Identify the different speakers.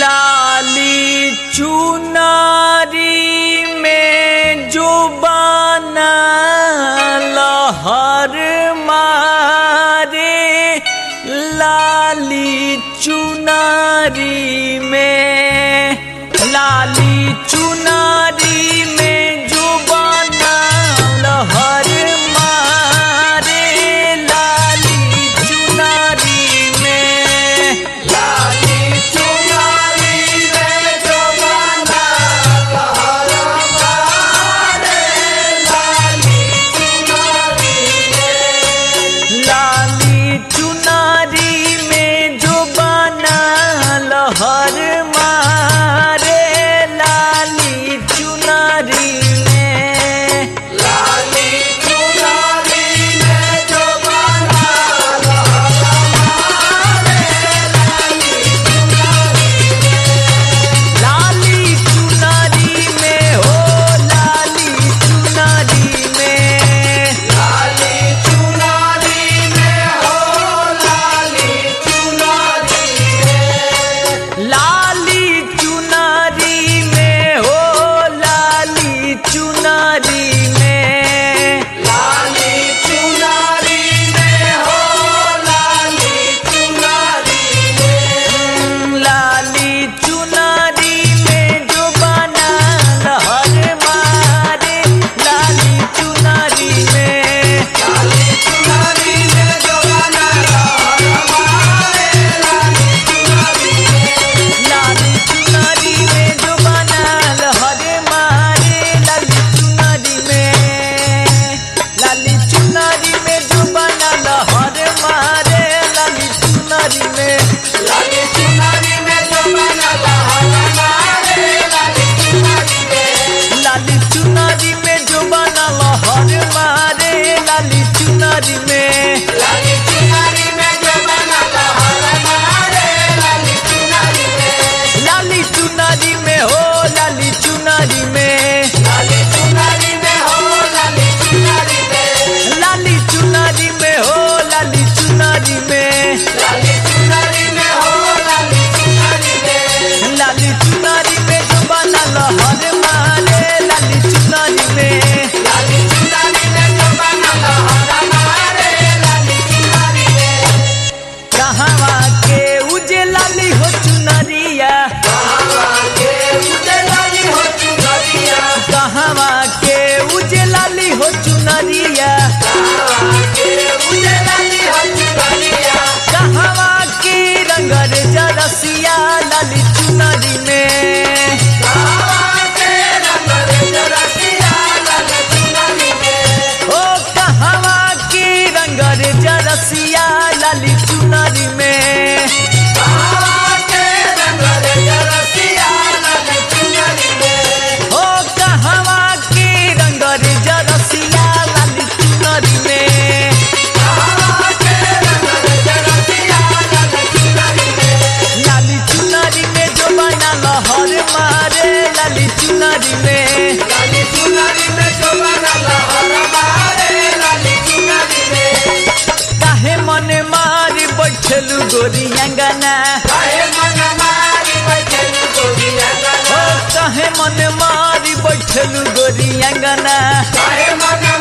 Speaker 1: लाली चुनारी में जो बना लहर मारे, लाली चुनारी में, लाली चुनारी में जो बना लहर मारे, लाली चुनारी में,
Speaker 2: लाली चुनारी में जो बना लहर मारे, लाली चुनारी में,
Speaker 1: लाली चुनारी में जो बना लहर मारे, लाली चुनारी में,
Speaker 2: लाली चुनारी में जो बना लहर मारे, लाली चुनारी में,
Speaker 1: लाली चुनारी में हो, लाली चुनारी में,
Speaker 2: लाली चुनारी में हो, लाली चुनारी में,
Speaker 1: लाली चुनारी में हो, लाली चुनारी में,
Speaker 2: लाली चुनारी में हो, लाली चुनारी में,
Speaker 1: लाली चुनारी में जो बना लहर मारे, लाली चुनारी में,
Speaker 2: लाली चुनारी में जो बना लहर मारे, लाली चुनारी में,
Speaker 1: लाली चुनारी में जो बना लहर मारे, लाली चुनारी में, लाली चुनारी में जो बना लहर मारे, लाली चुनारी में,
Speaker 2: लाली चुनारी में जो बना लहर मारे, लाली चुनारी में,
Speaker 1: लाली चुनारी में जो बना लहर मारे, लाली चुनारी में,
Speaker 2: लाली चुनारी में जो बना लहर मारे, लाली चुनारी में,
Speaker 1: लाली चुनारी में हो, लाली चुनारी में,
Speaker 2: लाली चुनारी में हो, लाली चुनारी में,
Speaker 1: लाली चुनारी में हो, लाली चुनारी में,
Speaker 2: लाली चुनारी में हो, लाली चुनारी में,
Speaker 1: लाली चुनारी में जो बना लहर मारे, लाली चुनारी में,
Speaker 2: लाली चुनारी में जो बना लहर मारे, लाली चुनारी में,
Speaker 1: कहवा के उजे लाली हो चुनरिया,
Speaker 2: कहवा के उजे लाली हो चुनरिया,
Speaker 1: कहवा के उजे लाली हो चुनरिया,
Speaker 2: कहवा के उजे लाली हो चुनरिया,
Speaker 1: कहवा के रंगर जरसिया, लाली चुनरी में,
Speaker 2: कहवा के रंग रसिया, लाली चुनरी में,
Speaker 1: ओ कहवा के रंगर जरसिया, लाली चुनरी में,
Speaker 2: कहवा के रंग रसिया, लाली चुनरी में,
Speaker 1: ओ कहवा के रंगर जरसिया, लाली चुनरी में,
Speaker 2: कहवा के रंग रसिया, लाली चुनरी में,
Speaker 1: लाली चुनरी में जो बना लहर मारे, लाली चुनरी में,
Speaker 2: लाली चुनरी में जो बना लहर मारे, लाली चुनरी में,
Speaker 1: काहे मन मारी बैठलू गोरी अंगना,
Speaker 2: काहे मन मारी बैठलू गोरी
Speaker 1: ओ
Speaker 2: अंगना,
Speaker 1: काहे मन मारी बैठलू गोरी अंगना,
Speaker 2: काहे मन